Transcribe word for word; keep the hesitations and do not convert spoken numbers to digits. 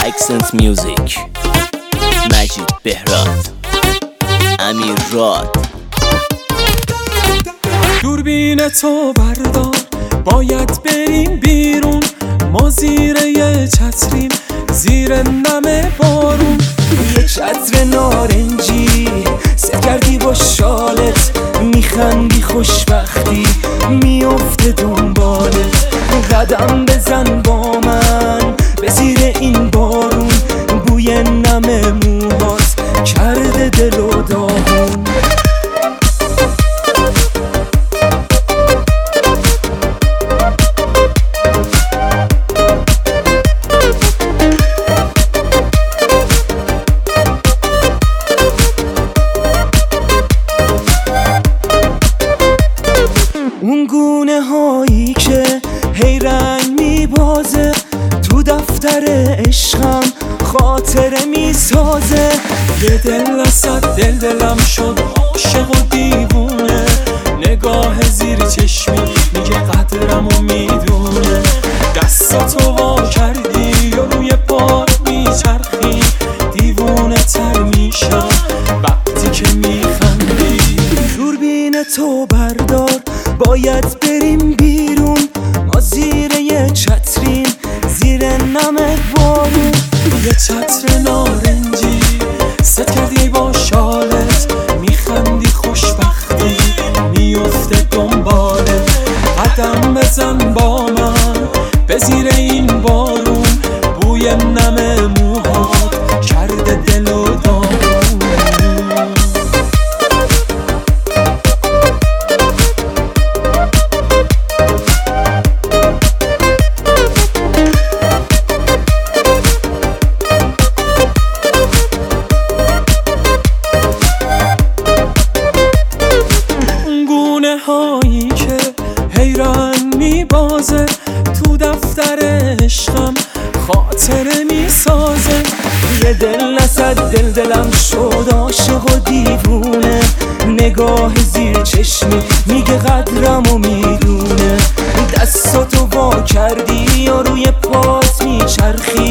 اکسنت میوزیک، مجید بهراد، امیر راد. دوربین تو بردار، باید بریم بیرون. ما زیر یه چتریم، زیر نم بارون. یه چتر نارنجی ست کردی با شالت، میخندی خوشبختی میفته دنبالت. قدم بزن با من به زیر این بارون، بوی نم موهات کرده دل و داغون. اون گونه هایی که هی رنگ میبازه، تو دفتر عشقم خاطره میسازه. یه دل وسط دل دلم شد عاشق و دیوونه، نگاه زیر چشمی میگه قدرم و میدونه. دستاتو وا کردی و روی پات میچرخی، دیوونه تر میشم وقتی که میخندی. دوربین تو بردار، باید بریم بیرون. ما زیر یه چتریم، زیر نم بارون. یه چتر نارنجی ست کردی با شالت، میخندی خوشبختی میفته دنبالت. قدم بزن با من به زیر این بارون، بوی نم موهات کرده دل و داغون. هایی که هی رنگ میبازه، تو دفتر عشقم خاطره میسازه. یه دل نصد دل دلم شد عاشق و دیوونه، نگاه زیر چشمی میگه قدرم و میدونه. دستاتو وا کردی یا روی پات میچرخی،